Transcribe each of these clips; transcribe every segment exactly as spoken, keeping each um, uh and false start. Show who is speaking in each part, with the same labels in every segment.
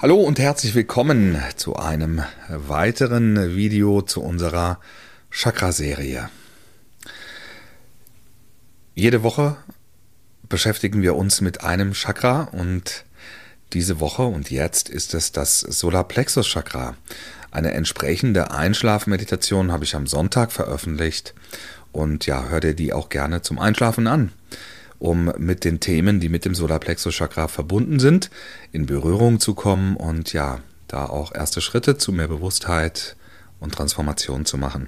Speaker 1: Hallo und herzlich willkommen zu einem weiteren Video zu unserer Chakra-Serie. Jede Woche beschäftigen wir uns mit einem Chakra und diese Woche und jetzt ist es das Solarplexus-Chakra. Eine entsprechende Einschlafmeditation habe ich am Sonntag veröffentlicht und ja, hör dir die auch gerne zum Einschlafen an, um mit den Themen, die mit dem Solarplexus-Chakra verbunden sind, in Berührung zu kommen und ja, da auch erste Schritte zu mehr Bewusstheit und Transformation zu machen.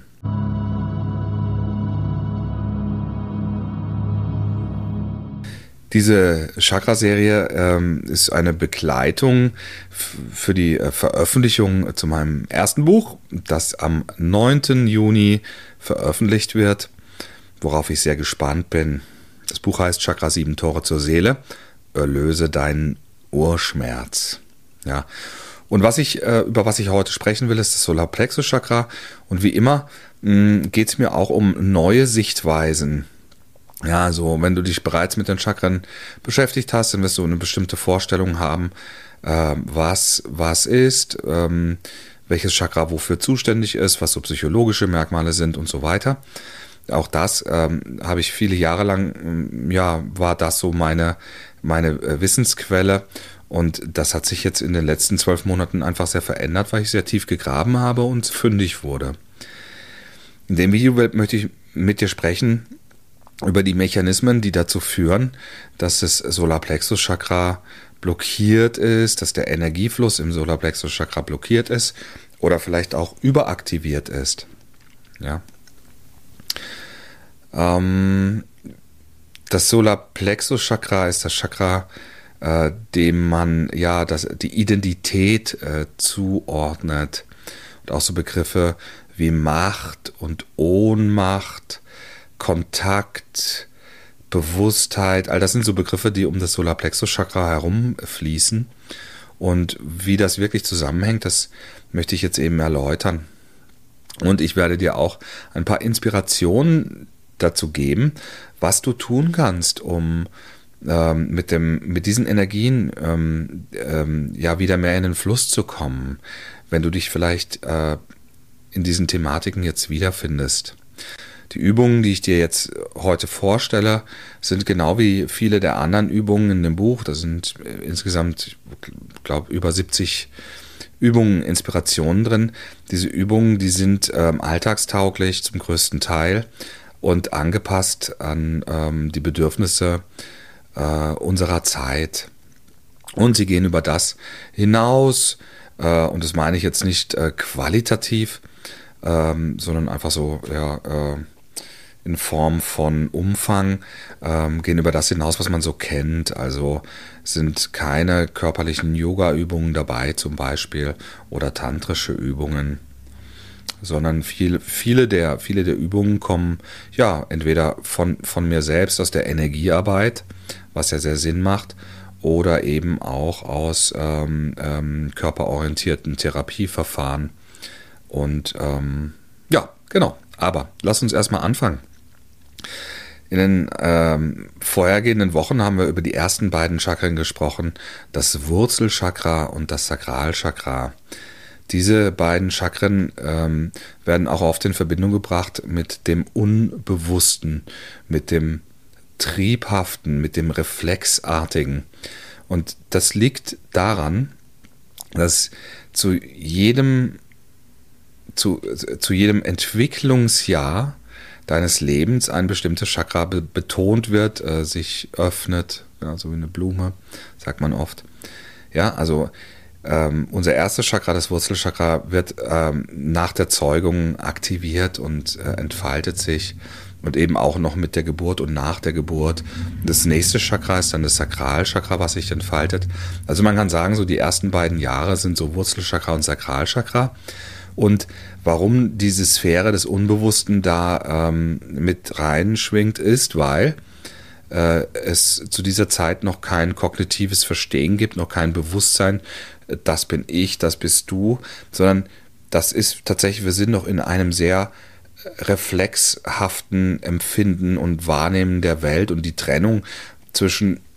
Speaker 1: Diese Chakra-Serie ähm, ist eine Begleitung f- für die äh, Veröffentlichung zu meinem ersten Buch, das am neunten Juni veröffentlicht wird, worauf ich sehr gespannt bin. Das Buch heißt Chakra sieben Tore zur Seele, erlöse deinen Urschmerz. Ja. Und was ich, äh, über was ich heute sprechen will, ist das Solarplexus-Chakra. Und wie immer geht es mir auch um neue Sichtweisen. Ja, also wenn du dich bereits mit den Chakren beschäftigt hast, dann wirst du eine bestimmte Vorstellung haben, äh, was was ist, ähm, welches Chakra wofür zuständig ist, was so psychologische Merkmale sind und so weiter. Auch das ähm, habe ich viele Jahre lang, ja, war das so meine, meine äh, Wissensquelle. Und das hat sich jetzt in den letzten zwölf Monaten einfach sehr verändert, weil ich sehr tief gegraben habe und fündig wurde. In dem Video möchte ich mit dir sprechen über die Mechanismen, die dazu führen, dass das Solarplexus-Chakra blockiert ist, dass der Energiefluss im Solarplexus-Chakra blockiert ist oder vielleicht auch überaktiviert ist. Ja. Das Solarplexus-Chakra ist das Chakra, äh, dem man ja das, die Identität äh, zuordnet. Und auch so Begriffe wie Macht und Ohnmacht, Kontakt, Bewusstheit, all das sind so Begriffe, die um das Solarplexus-Chakra herumfließen. Und wie das wirklich zusammenhängt, das möchte ich jetzt eben erläutern. Und ich werde dir auch ein paar Inspirationen dazu geben, was du tun kannst, um ähm, mit dem mit diesen Energien ähm, ähm, ja wieder mehr in den Fluss zu kommen, wenn du dich vielleicht äh, in diesen Thematiken jetzt wiederfindest. Die Übungen, die ich dir jetzt heute vorstelle, sind genau wie viele der anderen Übungen in dem Buch. Da sind insgesamt, ich glaube, über siebzig Übungen, Inspirationen drin. Diese Übungen, die sind ähm, alltagstauglich zum größten Teil und angepasst an ähm, die Bedürfnisse äh, unserer Zeit. Und sie gehen über das hinaus, äh, und das meine ich jetzt nicht äh, qualitativ, ähm, sondern einfach so, ja, äh, in Form von Umfang, ähm, gehen über das hinaus, was man so kennt. Also sind keine körperlichen Yoga-Übungen dabei zum Beispiel oder tantrische Übungen, sondern viel, viele, der, viele der Übungen kommen ja entweder von, von mir selbst aus der Energiearbeit, was ja sehr Sinn macht, oder eben auch aus ähm, ähm, körperorientierten Therapieverfahren. Und ähm, ja, genau. Aber lass uns erstmal anfangen. In den ähm, vorhergehenden Wochen haben wir über die ersten beiden Chakren gesprochen, das Wurzelchakra und das Sakralchakra. Diese beiden Chakren ähm, werden auch oft in Verbindung gebracht mit dem Unbewussten, mit dem Triebhaften, mit dem Reflexartigen. Und das liegt daran, dass zu jedem, zu, zu jedem Entwicklungsjahr deines Lebens ein bestimmtes Chakra be- betont wird, äh, sich öffnet, ja, so wie eine Blume, sagt man oft. Ja, also Ähm, unser erstes Chakra, das Wurzelchakra, wird ähm, nach der Zeugung aktiviert und äh, entfaltet sich und eben auch noch mit der Geburt und nach der Geburt. Das nächste Chakra ist dann das Sakralchakra, was sich entfaltet. Also man kann sagen, so die ersten beiden Jahre sind so Wurzelchakra und Sakralchakra. Und warum diese Sphäre des Unbewussten da ähm, mit reinschwingt, ist, weil äh, es zu dieser Zeit noch kein kognitives Verstehen gibt, noch kein Bewusstsein, das bin ich, das bist du, sondern das ist tatsächlich, wir sind noch in einem sehr reflexhaften Empfinden und Wahrnehmen der Welt und die Trennung zwischen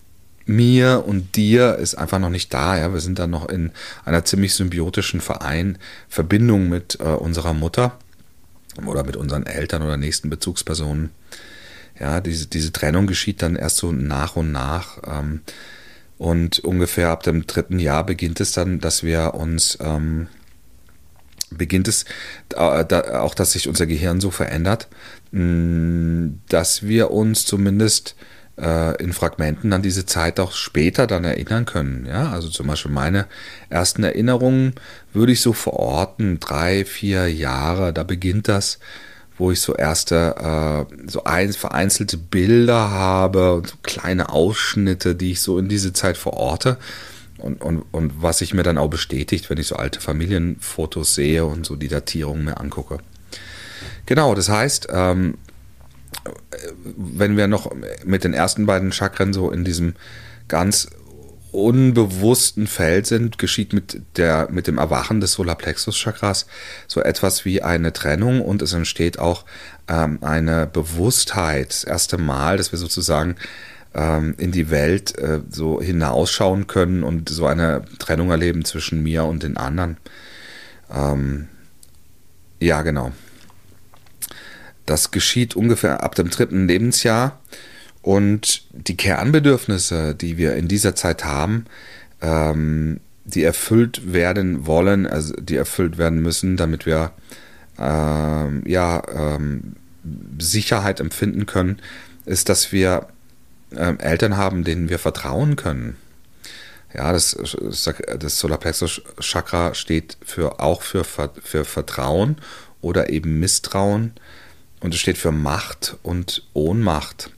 Speaker 1: mir und dir ist einfach noch nicht da. Ja? Wir sind dann noch in einer ziemlich symbiotischen Verein, Verbindung mit äh, unserer Mutter oder mit unseren Eltern oder nächsten Bezugspersonen. Ja, diese, diese Trennung geschieht dann erst so nach und nach. Ähm, und ungefähr ab dem dritten Jahr beginnt es dann, dass wir uns, ähm, beginnt es äh, da, auch, dass sich unser Gehirn so verändert, mh, dass wir uns zumindest äh, in Fragmenten an diese Zeit auch später dann erinnern können. Ja, also zum Beispiel meine ersten Erinnerungen würde ich so verorten, drei, vier Jahre, da beginnt das, wo ich so erste, äh, so ein, vereinzelte Bilder habe und so kleine Ausschnitte, die ich so in diese Zeit verorte und, und, und was sich mir dann auch bestätigt, wenn ich so alte Familienfotos sehe und so die Datierungen mir angucke. Genau, das heißt, ähm, wenn wir noch mit den ersten beiden Chakren so in diesem ganz unbewussten Feld sind, geschieht mit der mit dem Erwachen des Solarplexus-Chakras so etwas wie eine Trennung und es entsteht auch ähm, eine Bewusstheit, das erste Mal, dass wir sozusagen ähm, in die Welt äh, so hinausschauen können und so eine Trennung erleben zwischen mir und den anderen. Ähm, ja, genau. Das geschieht ungefähr ab dem dritten Lebensjahr. Und die Kernbedürfnisse, die wir in dieser Zeit haben, ähm, die erfüllt werden wollen, also die erfüllt werden müssen, damit wir ähm, ja, ähm, Sicherheit empfinden können, ist, dass wir ähm, Eltern haben, denen wir vertrauen können. Ja, das, das Solarplexus-Chakra steht für, auch für, für Vertrauen oder eben Misstrauen und es steht für Macht und Ohnmacht.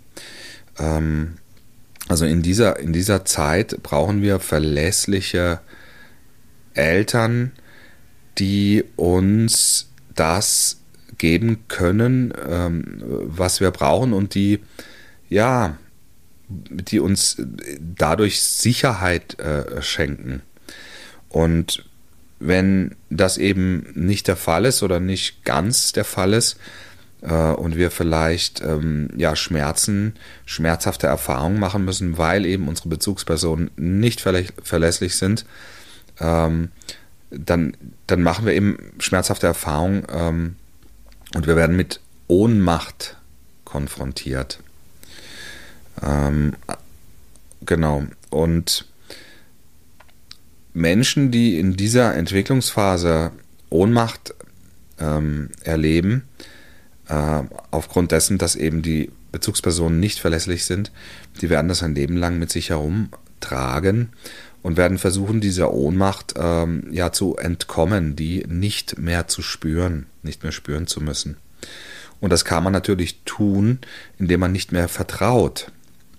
Speaker 1: Also in dieser, in dieser Zeit brauchen wir verlässliche Eltern, die uns das geben können, was wir brauchen und die, ja, die uns dadurch Sicherheit schenken. Und wenn das eben nicht der Fall ist oder nicht ganz der Fall ist, und wir vielleicht ähm, ja, Schmerzen, schmerzhafte Erfahrungen machen müssen, weil eben unsere Bezugspersonen nicht verlä- verlässlich sind, ähm, dann, dann machen wir eben schmerzhafte Erfahrungen ähm, und wir werden mit Ohnmacht konfrontiert. Ähm, genau. Und Menschen, die in dieser Entwicklungsphase Ohnmacht ähm, erleben, aufgrund dessen, dass eben die Bezugspersonen nicht verlässlich sind, die werden das ein Leben lang mit sich herumtragen und werden versuchen, dieser Ohnmacht ähm, ja zu entkommen, die nicht mehr zu spüren, nicht mehr spüren zu müssen. Und das kann man natürlich tun, indem man nicht mehr vertraut.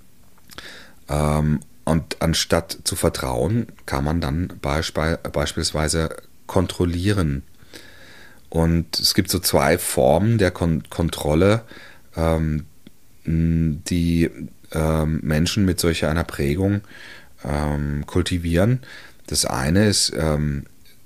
Speaker 1: Ähm, und anstatt zu vertrauen, kann man dann beisp- beispielsweise kontrollieren. Und es gibt so zwei Formen der Kon- Kontrolle, ähm, die ähm, Menschen mit solch einer Prägung ähm, kultivieren. Das eine ist ähm,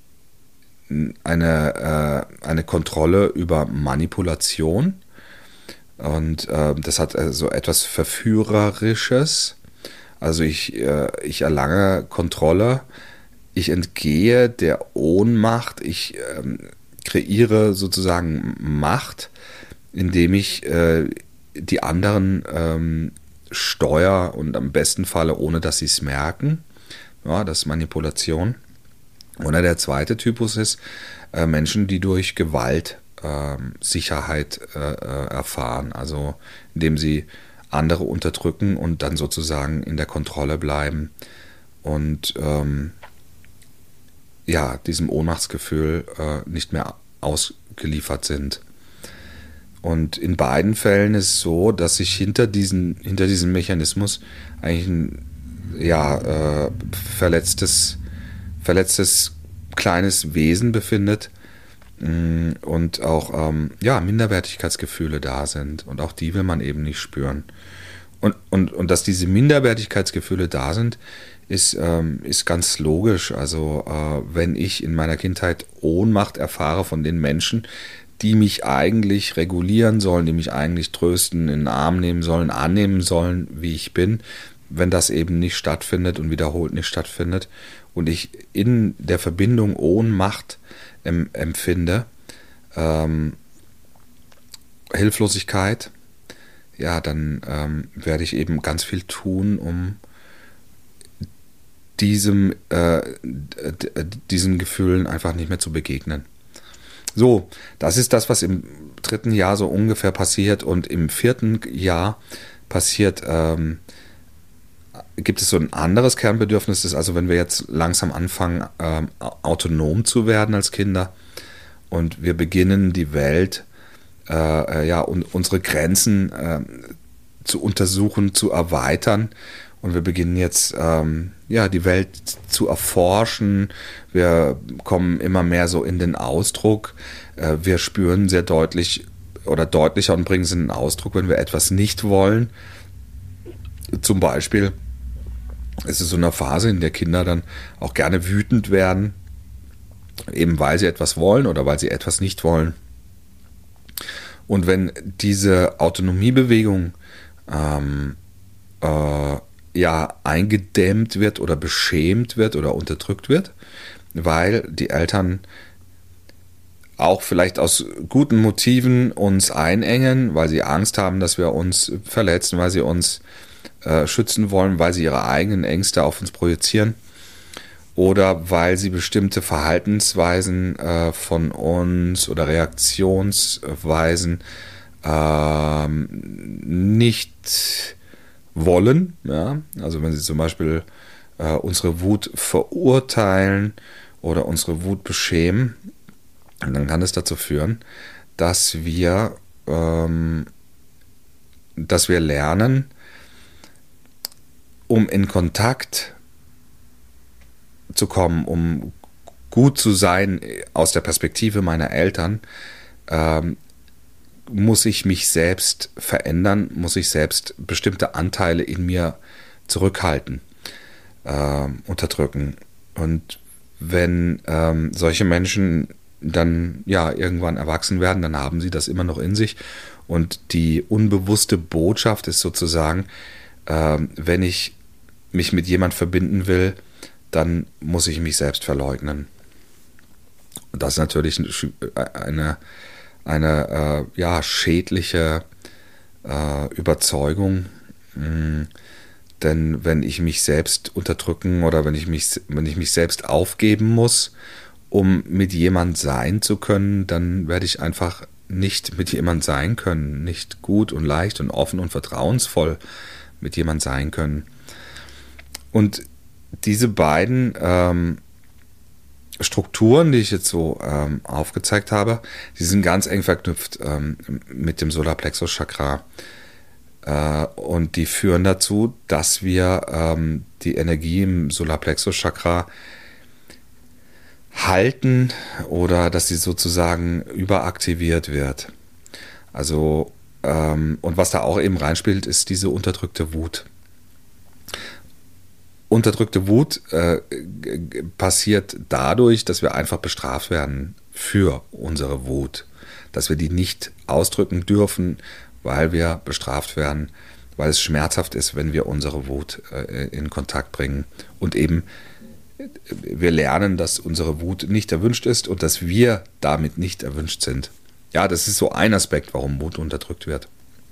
Speaker 1: eine, äh, eine Kontrolle über Manipulation. Und äh, das hat äh, so etwas Verführerisches. Also ich, äh, ich erlange Kontrolle, ich entgehe der Ohnmacht, ich ähm, kreiere sozusagen Macht, indem ich äh, die anderen ähm, steuere und am besten Falle, ohne dass sie es merken. Ja, das ist Manipulation. Oder der zweite Typus ist äh, Menschen, die durch Gewalt äh, Sicherheit äh, erfahren, also indem sie andere unterdrücken und dann sozusagen in der Kontrolle bleiben und ähm, ja, diesem Ohnmachtsgefühl äh, nicht mehr ausgeliefert sind. Und in beiden Fällen ist es so, dass sich hinter, diesen, hinter diesem Mechanismus eigentlich ein ja, äh, verletztes, verletztes kleines Wesen befindet mh, und auch ähm, ja, Minderwertigkeitsgefühle da sind. Und auch die will man eben nicht spüren. Und, und, und dass diese Minderwertigkeitsgefühle da sind, Ist, ähm, ist ganz logisch. Also äh, wenn ich in meiner Kindheit Ohnmacht erfahre von den Menschen, die mich eigentlich regulieren sollen, die mich eigentlich trösten, in den Arm nehmen sollen, annehmen sollen, wie ich bin, wenn das eben nicht stattfindet und wiederholt nicht stattfindet und ich in der Verbindung Ohnmacht em, empfinde, ähm, Hilflosigkeit, ja, dann ähm, werde ich eben ganz viel tun, um diesem, äh, diesen Gefühlen einfach nicht mehr zu begegnen. So, das ist das, was im dritten Jahr so ungefähr passiert, und im vierten Jahr passiert, ähm, gibt es so ein anderes Kernbedürfnis, das ist also, wenn wir jetzt langsam anfangen, ähm, autonom zu werden als Kinder und wir beginnen die Welt, äh, ja, und unsere Grenzen äh, zu untersuchen, zu erweitern. Und wir beginnen jetzt, ähm, ja, die Welt zu erforschen. Wir kommen immer mehr so in den Ausdruck. Äh, wir spüren sehr deutlich oder deutlicher und bringen es in den Ausdruck, wenn wir etwas nicht wollen. Zum Beispiel ist es so eine Phase, in der Kinder dann auch gerne wütend werden, eben weil sie etwas wollen oder weil sie etwas nicht wollen. Und wenn diese Autonomiebewegung ähm, äh, ja eingedämmt wird oder beschämt wird oder unterdrückt wird, weil die Eltern auch vielleicht aus guten Motiven uns einengen, weil sie Angst haben, dass wir uns verletzen, weil sie uns äh, schützen wollen, weil sie ihre eigenen Ängste auf uns projizieren, oder weil sie bestimmte Verhaltensweisen äh, von uns oder Reaktionsweisen äh, nicht wollen. Ja? Also wenn sie zum Beispiel äh, unsere Wut verurteilen oder unsere Wut beschämen, dann kann es dazu führen, dass wir, ähm, dass wir lernen, um in Kontakt zu kommen, um gut zu sein aus der Perspektive meiner Eltern, ähm, muss ich mich selbst verändern, muss ich selbst bestimmte Anteile in mir zurückhalten, äh, unterdrücken. Und wenn ähm, solche Menschen dann ja irgendwann erwachsen werden, dann haben sie das immer noch in sich. Und die unbewusste Botschaft ist sozusagen, äh, wenn ich mich mit jemand verbinden will, dann muss ich mich selbst verleugnen. Und das ist natürlich eine, eine äh, ja, schädliche äh, Überzeugung. Mhm. Denn wenn ich mich selbst unterdrücken oder wenn ich mich, wenn ich mich selbst aufgeben muss, um mit jemand sein zu können, dann werde ich einfach nicht mit jemand sein können, nicht gut und leicht und offen und vertrauensvoll mit jemand sein können. Und diese beiden ähm, Strukturen, die ich jetzt so ähm, aufgezeigt habe, die sind ganz eng verknüpft ähm, mit dem Solarplexus-Chakra. Äh, und die führen dazu, dass wir ähm, die Energie im Solarplexus-Chakra halten oder dass sie sozusagen überaktiviert wird. Also, ähm, und was da auch eben reinspielt, ist diese unterdrückte Wut. Unterdrückte Wut äh, passiert dadurch, dass wir einfach bestraft werden für unsere Wut. Dass wir die nicht ausdrücken dürfen, weil wir bestraft werden, weil es schmerzhaft ist, wenn wir unsere Wut äh, in Kontakt bringen. Und eben wir lernen, dass unsere Wut nicht erwünscht ist und dass wir damit nicht erwünscht sind. Ja, das ist so ein Aspekt, warum Wut unterdrückt wird.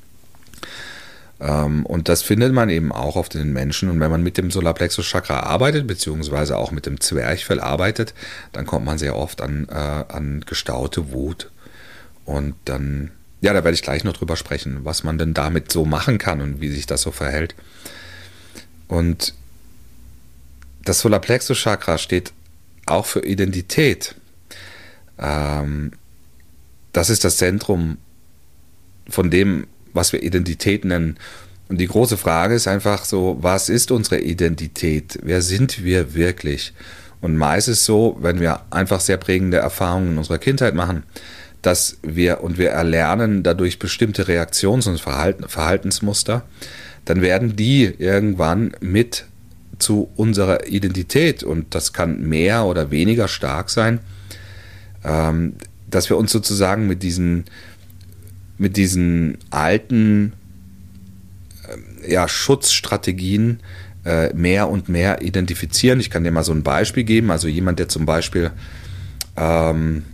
Speaker 1: Und das findet man eben auch auf den Menschen. Und wenn man mit dem Solarplexus-Chakra arbeitet, beziehungsweise auch mit dem Zwerchfell arbeitet, dann kommt man sehr oft an, äh, an gestaute Wut. Und dann, ja, da werde ich gleich noch drüber sprechen, was man denn damit so machen kann und wie sich das so verhält. Und das Solarplexus-Chakra steht auch für Identität. Ähm, das ist das Zentrum von dem, was wir Identität nennen. Und die große Frage ist einfach so, was ist unsere Identität? Wer sind wir wirklich? Und meist ist es so, wenn wir einfach sehr prägende Erfahrungen in unserer Kindheit machen, dass wir, und wir erlernen dadurch bestimmte Reaktions- und Verhalten, Verhaltensmuster, dann werden die irgendwann mit zu unserer Identität, und das kann mehr oder weniger stark sein, ähm, dass wir uns sozusagen mit diesen mit diesen alten ja, Schutzstrategien äh, mehr und mehr identifizieren. Ich kann dir mal so ein Beispiel geben. Also jemand, der zum Beispiel ähm,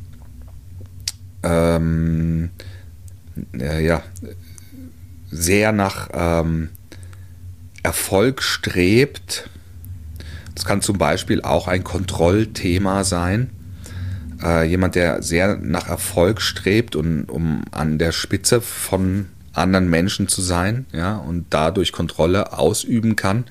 Speaker 1: ähm, äh, ja, sehr nach ähm, Erfolg strebt. Das kann zum Beispiel auch ein Kontrollthema sein. Äh, jemand, der sehr nach Erfolg strebt, und, um an der Spitze von anderen Menschen zu sein, ja, und dadurch Kontrolle ausüben kann,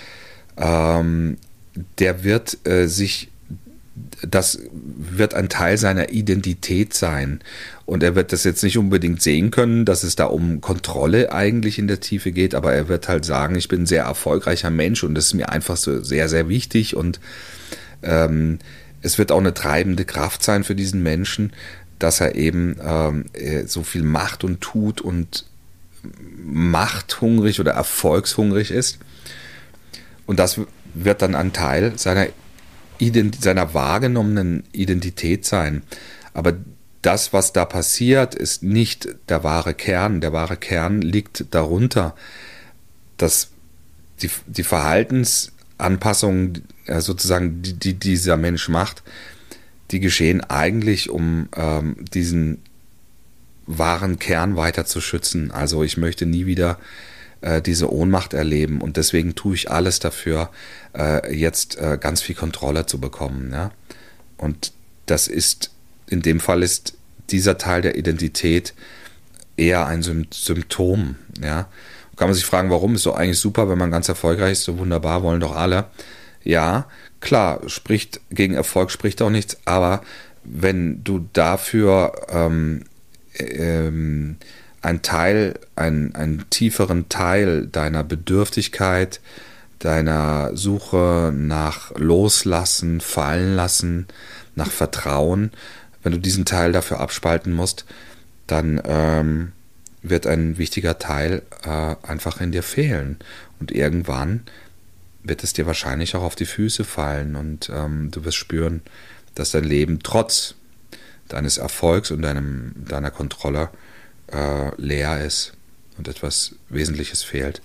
Speaker 1: ähm, der wird äh, sich, das wird ein Teil seiner Identität sein. Und er wird das jetzt nicht unbedingt sehen können, dass es da um Kontrolle eigentlich in der Tiefe geht, aber er wird halt sagen, ich bin ein sehr erfolgreicher Mensch und das ist mir einfach so sehr, sehr wichtig, und ähm, es wird auch eine treibende Kraft sein für diesen Menschen, dass er eben ähm, so viel macht und tut und machthungrig oder erfolgshungrig ist. Und das wird dann ein Teil seiner, Ident- seiner wahrgenommenen Identität sein. Aber das, was da passiert, ist nicht der wahre Kern. Der wahre Kern liegt darunter, dass die, die Verhaltensanpassungen äh, sozusagen, die, die dieser Mensch macht, die geschehen eigentlich, um ähm, diesen wahren Kern weiter zu schützen. Also ich möchte nie wieder äh, diese Ohnmacht erleben, und deswegen tue ich alles dafür, äh, jetzt äh, ganz viel Kontrolle zu bekommen. Ja? Und das ist, in dem Fall ist dieser Teil der Identität eher ein Symptom. Ja? Kann man sich fragen, warum? Ist doch eigentlich super, wenn man ganz erfolgreich ist, so wunderbar, wollen doch alle. Ja, klar, spricht gegen Erfolg spricht auch nichts, aber wenn du dafür ähm, ähm, ein Teil, ein, einen tieferen Teil deiner Bedürftigkeit, deiner Suche nach Loslassen, Fallen lassen, nach Vertrauen, wenn du diesen Teil dafür abspalten musst, dann ähm, wird ein wichtiger Teil äh, einfach in dir fehlen. Und irgendwann wird es dir wahrscheinlich auch auf die Füße fallen, und ähm, du wirst spüren, dass dein Leben trotz deines Erfolgs und deinem, deiner Kontrolle äh, leer ist und etwas Wesentliches fehlt.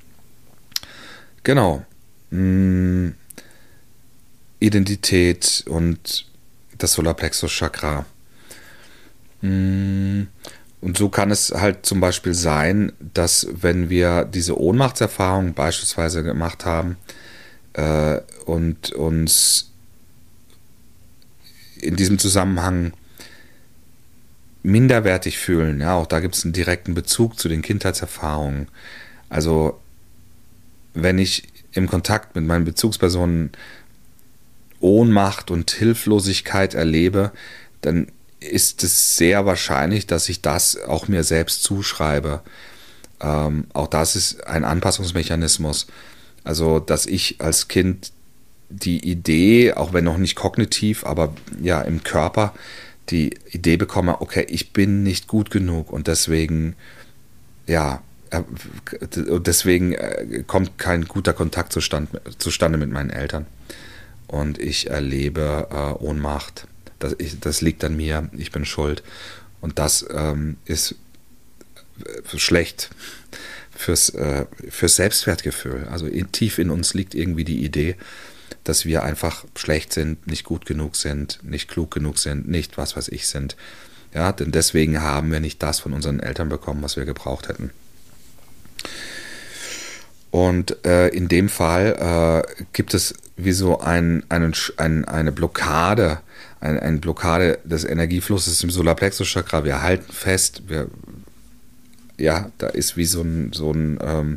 Speaker 1: Genau. Hm. Identität und das Solarplexus-Chakra. Hm. Und so kann es halt zum Beispiel sein, dass wenn wir diese Ohnmachtserfahrung beispielsweise gemacht haben äh, und uns in diesem Zusammenhang minderwertig fühlen, ja, auch da gibt es einen direkten Bezug zu den Kindheitserfahrungen. Also wenn ich im Kontakt mit meinen Bezugspersonen Ohnmacht und Hilflosigkeit erlebe, dann ist es sehr wahrscheinlich, dass ich das auch mir selbst zuschreibe. Ähm, auch das ist ein Anpassungsmechanismus. Also, dass ich als Kind die Idee, auch wenn noch nicht kognitiv, aber ja im Körper, die Idee bekomme, okay, ich bin nicht gut genug, und deswegen, ja, äh, deswegen äh, kommt kein guter Kontakt zustande, zustande mit meinen Eltern. Und ich erlebe äh, Ohnmacht. Das, ich, das liegt an mir, ich bin schuld. Und das ähm, ist schlecht fürs, äh, fürs Selbstwertgefühl. Also in, tief in uns liegt irgendwie die Idee, dass wir einfach schlecht sind, nicht gut genug sind, nicht klug genug sind, nicht was weiß ich sind. Ja, denn deswegen haben wir nicht das von unseren Eltern bekommen, was wir gebraucht hätten. Und äh, in dem Fall äh, gibt es wie so ein, einen, ein, eine Blockade, ein, eine Blockade des Energieflusses im Solarplexus-Chakra. Wir halten fest, wir, ja, da ist wie so ein, so ein ähm,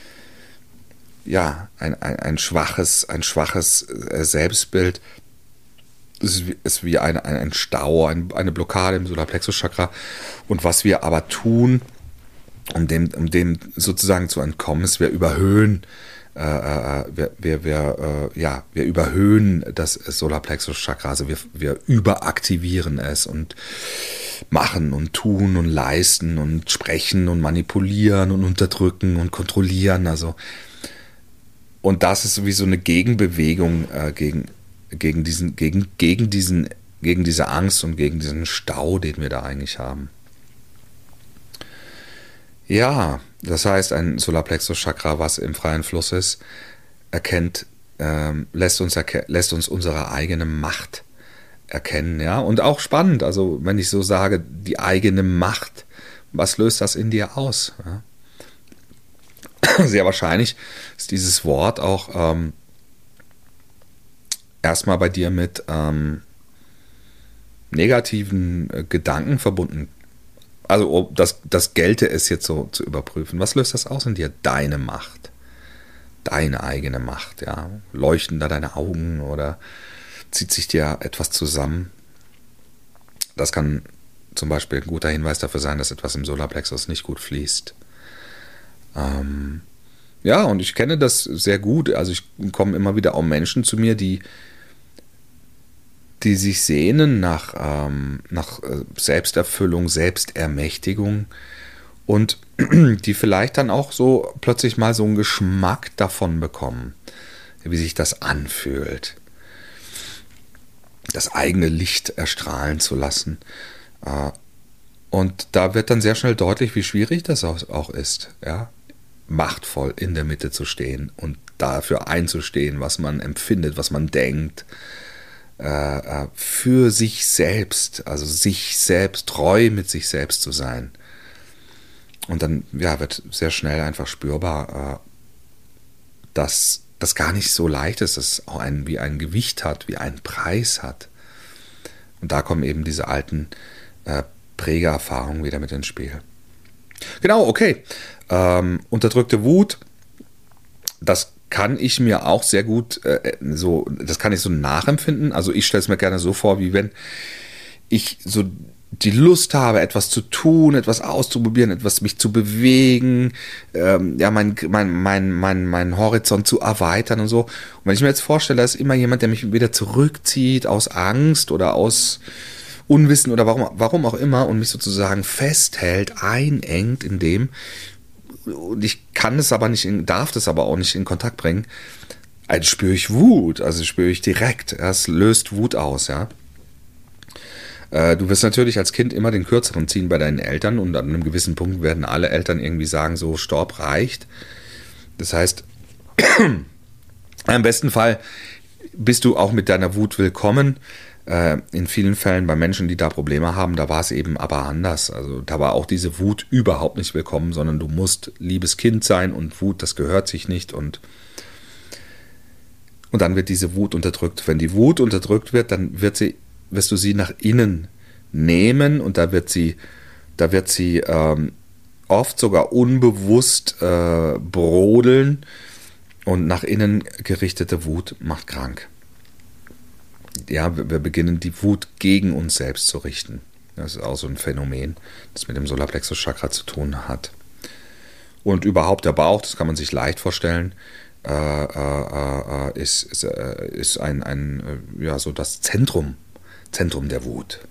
Speaker 1: ja, ein, ein, ein schwaches, ein schwaches äh, Selbstbild. Es ist wie, ist wie ein, ein, ein Stau, ein, eine Blockade im Solarplexus-Chakra. Und was wir aber tun, um dem, um dem sozusagen zu entkommen, ist, wir überhöhen, äh, wir, wir, wir, äh, ja, wir überhöhen das Solarplexus-Chakra, also wir, wir überaktivieren es und machen und tun und leisten und sprechen und manipulieren und unterdrücken und kontrollieren, also. Und das ist wie so eine Gegenbewegung äh, gegen, gegen, diesen, gegen, gegen, diesen, gegen diese Angst und gegen diesen Stau, den wir da eigentlich haben. Ja, das heißt, ein Solarplexus-Chakra, was im freien Fluss ist, erkennt, ähm, lässt uns erke- lässt uns unsere eigene Macht erkennen, ja. Und auch spannend, also wenn ich so sage, die eigene Macht, was löst das in dir aus? Ja? Sehr wahrscheinlich ist dieses Wort auch ähm, erstmal bei dir mit ähm, negativen äh, Gedanken verbunden. Also oh, das, das gelte es jetzt so zu überprüfen. Was löst das aus in dir? Deine Macht. Deine eigene Macht, ja. Leuchten da deine Augen oder zieht sich dir etwas zusammen? Das kann zum Beispiel ein guter Hinweis dafür sein, dass etwas im Solarplexus nicht gut fließt. Ähm, ja, und ich kenne das sehr gut. Also ich komme immer wieder auch Menschen zu mir, die, die sich sehnen nach, ähm, nach Selbsterfüllung, Selbstermächtigung und die vielleicht dann auch so plötzlich mal so einen Geschmack davon bekommen, wie sich das anfühlt, das eigene Licht erstrahlen zu lassen. Und da wird dann sehr schnell deutlich, wie schwierig das auch ist, ja, machtvoll in der Mitte zu stehen und dafür einzustehen, was man empfindet, was man denkt, für sich selbst, also sich selbst, treu mit sich selbst zu sein. Und dann ja, wird sehr schnell einfach spürbar, dass das gar nicht so leicht ist, dass es auch ein, wie ein Gewicht hat, wie einen Preis hat. Und da kommen eben diese alten äh, Prägererfahrungen wieder mit ins Spiel. Genau, okay. Ähm, unterdrückte Wut, das kann ich mir auch sehr gut äh, so, das kann ich so nachempfinden. Also ich stelle es mir gerne so vor, wie wenn ich so die Lust habe, etwas zu tun, etwas auszuprobieren, etwas mich zu bewegen, ähm, ja, mein, mein, mein, mein, mein Horizont zu erweitern und so. Und wenn ich mir jetzt vorstelle, da ist immer jemand, der mich wieder zurückzieht aus Angst oder aus Unwissen oder warum, warum auch immer und mich sozusagen festhält, einengt in dem, und ich kann es aber nicht, in, darf das aber auch nicht in Kontakt bringen, also spüre ich Wut, also spüre ich direkt, es löst Wut aus, ja. Du wirst natürlich als Kind immer den Kürzeren ziehen bei deinen Eltern und an einem gewissen Punkt werden alle Eltern irgendwie sagen, so Stopp, reicht. Das heißt, im besten Fall bist du auch mit deiner Wut willkommen. In vielen Fällen bei Menschen, die da Probleme haben, da war es eben aber anders. Also da war auch diese Wut überhaupt nicht willkommen, sondern du musst liebes Kind sein und Wut, das gehört sich nicht und und dann wird diese Wut unterdrückt. Wenn die Wut unterdrückt wird, dann wird sie wirst du sie nach innen nehmen und da wird sie, da wird sie ähm, oft sogar unbewusst äh, brodeln und nach innen gerichtete Wut macht krank. Ja, wir, wir beginnen die Wut gegen uns selbst zu richten. Das ist auch so ein Phänomen, das mit dem Solarplexus-Chakra zu tun hat. Und überhaupt der Bauch, das kann man sich leicht vorstellen, äh, äh, äh, ist, ist, äh, ist ein, ein äh, ja, so das Zentrum Zentrum der Wut.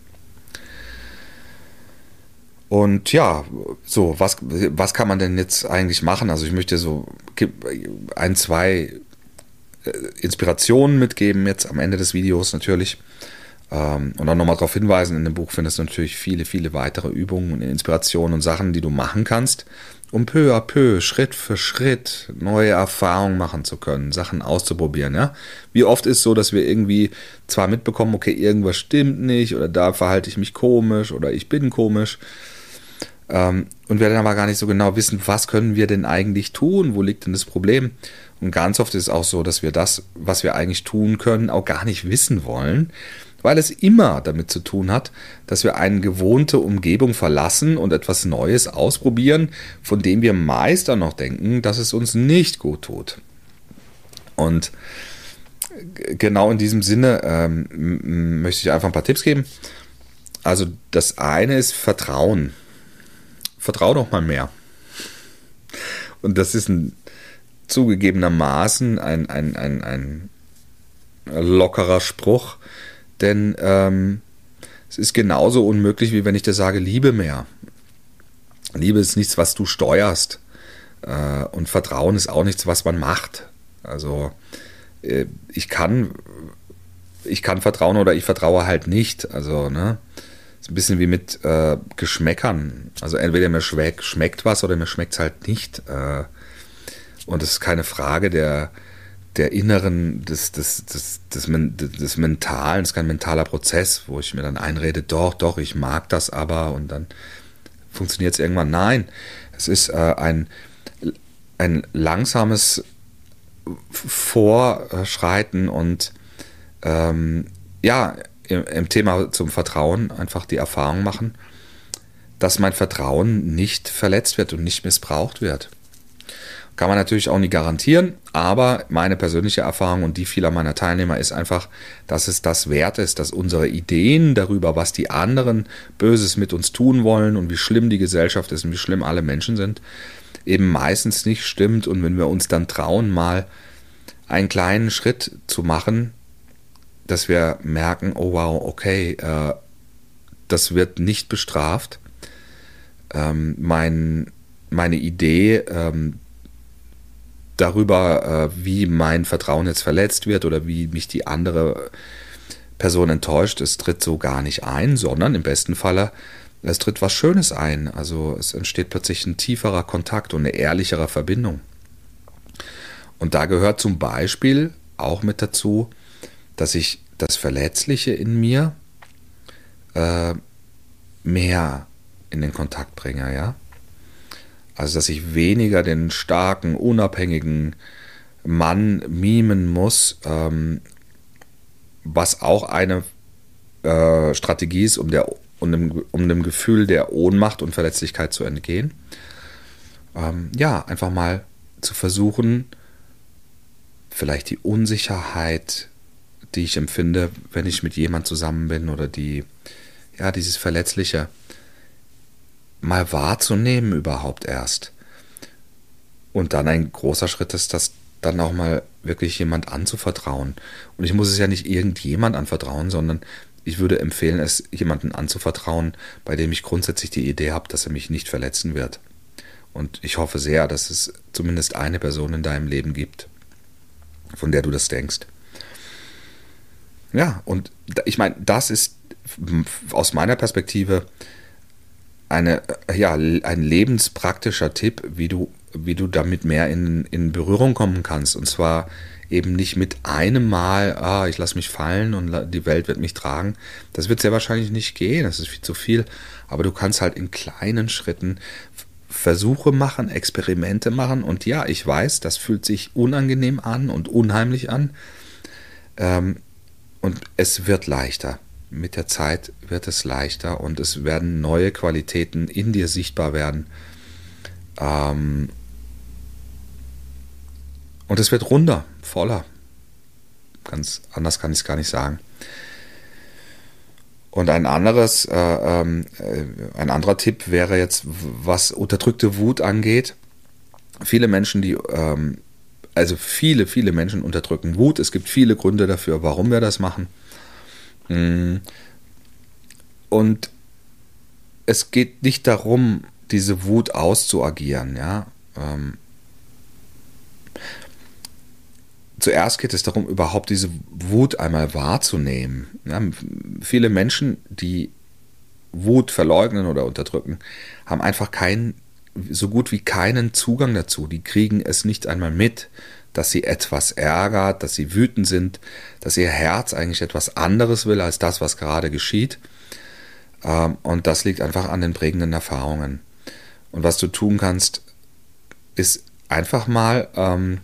Speaker 1: Und ja, so, was, was kann man denn jetzt eigentlich machen? Also ich möchte so ein, zwei Inspirationen mitgeben, jetzt am Ende des Videos natürlich. Und auch nochmal darauf hinweisen, in dem Buch findest du natürlich viele, viele weitere Übungen und Inspirationen und Sachen, die du machen kannst, um peu à peu, Schritt für Schritt neue Erfahrungen machen zu können, Sachen auszuprobieren. Ja? Wie oft ist es so, dass wir irgendwie zwar mitbekommen, okay, irgendwas stimmt nicht oder da verhalte ich mich komisch oder ich bin komisch ähm, und wir dann aber gar nicht so genau wissen, was können wir denn eigentlich tun, wo liegt denn das Problem? Und ganz oft ist es auch so, dass wir das, was wir eigentlich tun können, auch gar nicht wissen wollen, weil es immer damit zu tun hat, dass wir eine gewohnte Umgebung verlassen und etwas Neues ausprobieren, von dem wir meist dann noch denken, dass es uns nicht gut tut. Und genau in diesem Sinne ähm, möchte ich einfach ein paar Tipps geben. Also das eine ist Vertrauen. Vertrau doch mal mehr. Und das ist ein zugegebenermaßen ein, ein, ein, ein lockerer Spruch, denn ähm, es ist genauso unmöglich, wie wenn ich dir sage, liebe mehr. Liebe ist nichts, was du steuerst. Äh, und Vertrauen ist auch nichts, was man macht. Also äh, ich kann ich kann vertrauen oder ich vertraue halt nicht. Also, ne? ein bisschen wie mit äh, Geschmäckern. Also entweder mir schmeckt, schmeckt was oder mir schmeckt es halt nicht. Äh, und es ist keine Frage der, der inneren, des, des, des, des, des, des Mentalen, es ist kein mentaler Prozess, wo ich mir dann einrede, doch, doch, ich mag das aber und dann funktioniert es irgendwann. Nein, es ist äh, ein, ein langsames Vorschreiten und ähm, ja, im, im Thema zum Vertrauen einfach die Erfahrung machen, dass mein Vertrauen nicht verletzt wird und nicht missbraucht wird. Kann man natürlich auch nie garantieren, aber meine persönliche Erfahrung und die vieler meiner Teilnehmer ist einfach, dass es das wert ist, dass unsere Ideen darüber, was die anderen Böses mit uns tun wollen und wie schlimm die Gesellschaft ist und wie schlimm alle Menschen sind, eben meistens nicht stimmt. Und wenn wir uns dann trauen, mal einen kleinen Schritt zu machen, dass wir merken, oh wow, okay, äh, das wird nicht bestraft. Ähm, mein, meine Idee, ähm, darüber, wie mein Vertrauen jetzt verletzt wird oder wie mich die andere Person enttäuscht, es tritt so gar nicht ein, sondern im besten Falle, es tritt was Schönes ein. Also es entsteht plötzlich ein tieferer Kontakt und eine ehrlichere Verbindung. Und da gehört zum Beispiel auch mit dazu, dass ich das Verletzliche in mir äh, mehr in den Kontakt bringe, ja. Also, dass ich weniger den starken, unabhängigen Mann mimen muss, ähm, was auch eine äh, Strategie ist, um, der, um, dem, um dem Gefühl der Ohnmacht und Verletzlichkeit zu entgehen. Ähm, ja, einfach mal zu versuchen, vielleicht die Unsicherheit, die ich empfinde, wenn ich mit jemand zusammen bin, oder die, ja, dieses Verletzliche, mal wahrzunehmen überhaupt erst. Und dann ein großer Schritt ist, das dann auch mal wirklich jemand anzuvertrauen. Und ich muss es ja nicht irgendjemand anvertrauen, sondern ich würde empfehlen, es jemandem anzuvertrauen, bei dem ich grundsätzlich die Idee habe, dass er mich nicht verletzen wird. Und ich hoffe sehr, dass es zumindest eine Person in deinem Leben gibt, von der du das denkst. Ja, und ich meine, das ist aus meiner Perspektive Eine, ja, ein lebenspraktischer Tipp, wie du, wie du damit mehr in, in Berührung kommen kannst. Und zwar eben nicht mit einem Mal, ah, ich lasse mich fallen und die Welt wird mich tragen. Das wird sehr wahrscheinlich nicht gehen, das ist viel zu viel. Aber du kannst halt in kleinen Schritten Versuche machen, Experimente machen. Und ja, ich weiß, das fühlt sich unangenehm an und unheimlich an. Ähm, und es wird leichter. Mit der Zeit wird es leichter und es werden neue Qualitäten in dir sichtbar werden. Ähm und es wird runder, voller. Ganz anders kann ich es gar nicht sagen. Und ein anderes, äh, äh, ein anderer Tipp wäre jetzt, was unterdrückte Wut angeht. Viele Menschen, die, ähm, also viele, viele Menschen unterdrücken Wut. Es gibt viele Gründe dafür, warum wir das machen. Und es geht nicht darum, diese Wut auszuagieren. Ja? Ähm, zuerst geht es darum, überhaupt diese Wut einmal wahrzunehmen. Ja? Viele Menschen, die Wut verleugnen oder unterdrücken, haben einfach keinen, so gut wie keinen Zugang dazu. Die kriegen es nicht einmal mit, dass sie etwas ärgert, dass sie wütend sind, dass ihr Herz eigentlich etwas anderes will als das, was gerade geschieht. Und das liegt einfach an den prägenden Erfahrungen. Und was du tun kannst, ist einfach mal ähm,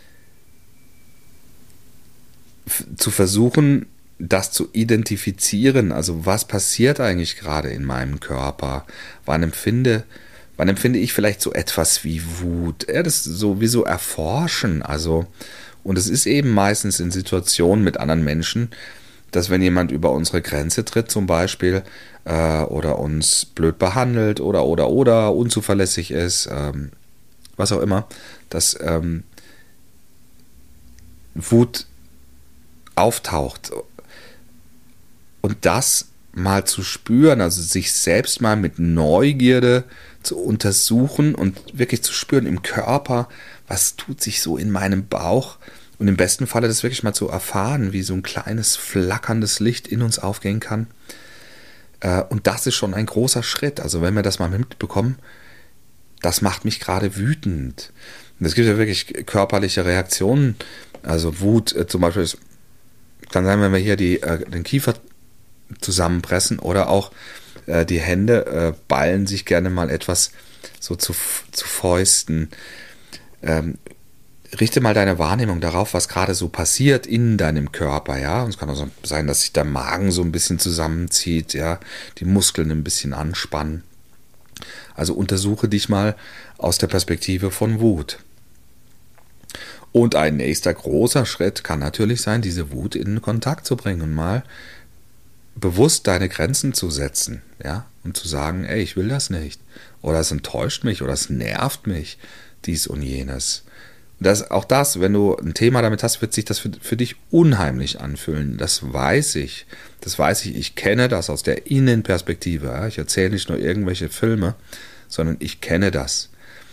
Speaker 1: f- zu versuchen, das zu identifizieren. Also was passiert eigentlich gerade in meinem Körper? Wann empfinde Wann empfinde ich vielleicht so etwas wie Wut? Ja, das sowieso erforschen. Also, und es ist eben meistens in Situationen mit anderen Menschen, dass wenn jemand über unsere Grenze tritt zum Beispiel äh, oder uns blöd behandelt oder oder oder unzuverlässig ist, ähm, was auch immer, dass ähm, Wut auftaucht. Und das mal zu spüren, also sich selbst mal mit Neugierde zu untersuchen und wirklich zu spüren im Körper, was tut sich so in meinem Bauch, und im besten Falle das wirklich mal zu erfahren, wie so ein kleines flackerndes Licht in uns aufgehen kann. Und das ist schon ein großer Schritt. Also wenn wir das mal mitbekommen, das macht mich gerade wütend. Und es gibt ja wirklich körperliche Reaktionen. Also Wut äh, zum Beispiel ist, kann sein, wenn wir hier die, äh, den Kiefer zusammenpressen oder auch äh, die Hände äh, ballen sich gerne mal etwas so zu, zu Fäusten. Ähm, richte mal deine Wahrnehmung darauf, was gerade so passiert in deinem Körper, ja. Und es kann auch so sein, dass sich der Magen so ein bisschen zusammenzieht, ja, die Muskeln ein bisschen anspannen. Also untersuche dich mal aus der Perspektive von Wut. Und ein nächster großer Schritt kann natürlich sein, diese Wut in Kontakt zu bringen und mal bewusst deine Grenzen zu setzen, ja, und zu sagen, ey, ich will das nicht. Oder es enttäuscht mich oder es nervt mich, dies und jenes. Das, auch das, wenn du ein Thema damit hast, wird sich das für, für dich unheimlich anfühlen. Das weiß ich. Das weiß ich. Ich kenne das aus der Innenperspektive. Ja? Ich erzähle nicht nur irgendwelche Filme, sondern ich kenne das.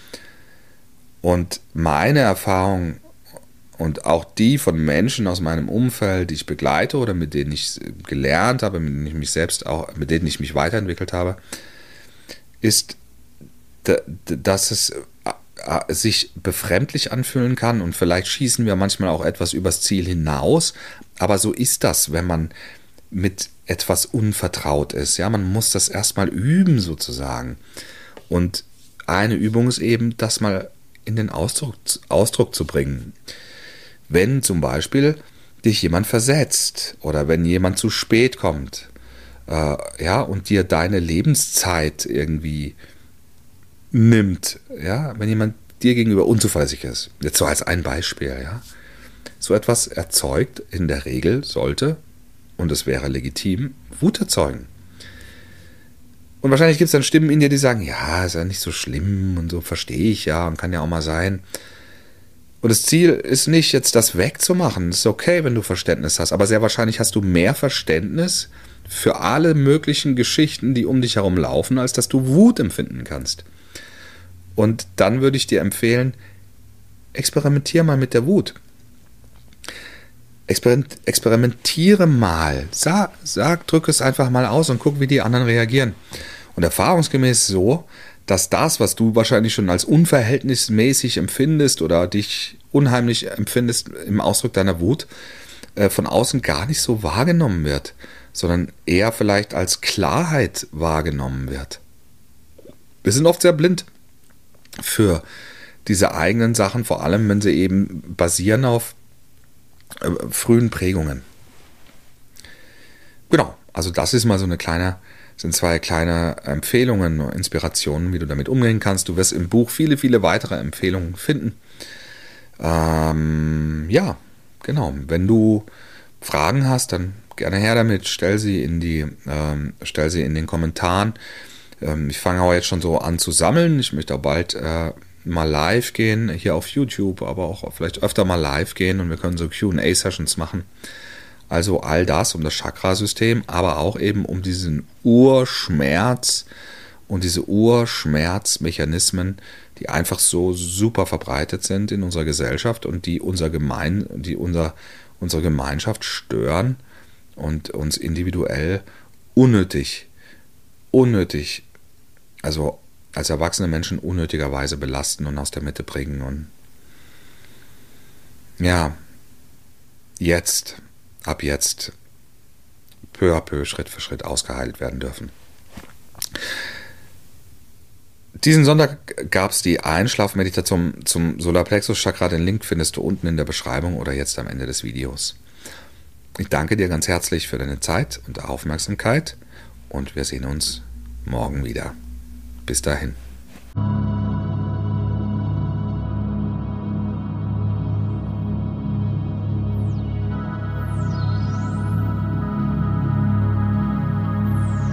Speaker 1: Und meine Erfahrung und auch die von Menschen aus meinem Umfeld, die ich begleite oder mit denen ich gelernt habe, mit denen ich mich selbst auch, mit denen ich mich weiterentwickelt habe, ist, dass es sich befremdlich anfühlen kann und vielleicht schießen wir manchmal auch etwas übers Ziel hinaus, aber so ist das, wenn man mit etwas unvertraut ist. Ja, man muss das erstmal üben sozusagen. Und eine Übung ist eben, das mal in den Ausdruck, Ausdruck zu bringen. Wenn zum Beispiel dich jemand versetzt oder wenn jemand zu spät kommt, äh, ja, und dir deine Lebenszeit irgendwie nimmt, ja, wenn jemand dir gegenüber unzuverlässig ist, jetzt so als ein Beispiel, ja, so etwas erzeugt in der Regel, sollte, und es wäre legitim, Wut erzeugen. Und wahrscheinlich gibt es dann Stimmen in dir, die sagen, ja, ist ja nicht so schlimm und so, verstehe ich ja und kann ja auch mal sein. Und das Ziel ist nicht, jetzt das wegzumachen, es ist okay, wenn du Verständnis hast, aber sehr wahrscheinlich hast du mehr Verständnis für alle möglichen Geschichten, die um dich herum laufen, als dass du Wut empfinden kannst. Und dann würde ich dir empfehlen, experimentiere mal mit der Wut. Experiment, experimentiere mal. Sag, sag, drück es einfach mal aus und guck, wie die anderen reagieren. Und erfahrungsgemäß so, dass das, was du wahrscheinlich schon als unverhältnismäßig empfindest oder dich unheimlich empfindest im Ausdruck deiner Wut, äh, von außen gar nicht so wahrgenommen wird, sondern eher vielleicht als Klarheit wahrgenommen wird. Wir sind oft sehr blind für diese eigenen Sachen, vor allem wenn sie eben basieren auf äh, frühen Prägungen. Genau, also das ist mal so eine kleine, sind zwei kleine Empfehlungen, Inspirationen, wie du damit umgehen kannst. Du wirst im Buch viele, viele weitere Empfehlungen finden. Ähm, ja, genau. Wenn du Fragen hast, dann gerne her damit, stell sie in die, ähm, stell sie in den Kommentaren. Ich fange auch jetzt schon so an zu sammeln. Ich möchte auch bald äh, mal live gehen, hier auf YouTube, aber auch vielleicht öfter mal live gehen und wir können so Q und A-Sessions machen. Also all das um das Chakrasystem, aber auch eben um diesen Urschmerz und diese Urschmerzmechanismen, die einfach so super verbreitet sind in unserer Gesellschaft und die, unser Gemein, die unser, unsere Gemeinschaft stören und uns individuell unnötig, unnötig also als erwachsene Menschen unnötigerweise belasten und aus der Mitte bringen und ja, jetzt, ab jetzt, peu à peu, Schritt für Schritt ausgeheilt werden dürfen. Diesen Sonntag gab es die Einschlafmeditation zum Solarplexus-Chakra. Den Link findest du unten in der Beschreibung oder jetzt am Ende des Videos. Ich danke dir ganz herzlich für deine Zeit und Aufmerksamkeit und wir sehen uns morgen wieder. Bis dahin.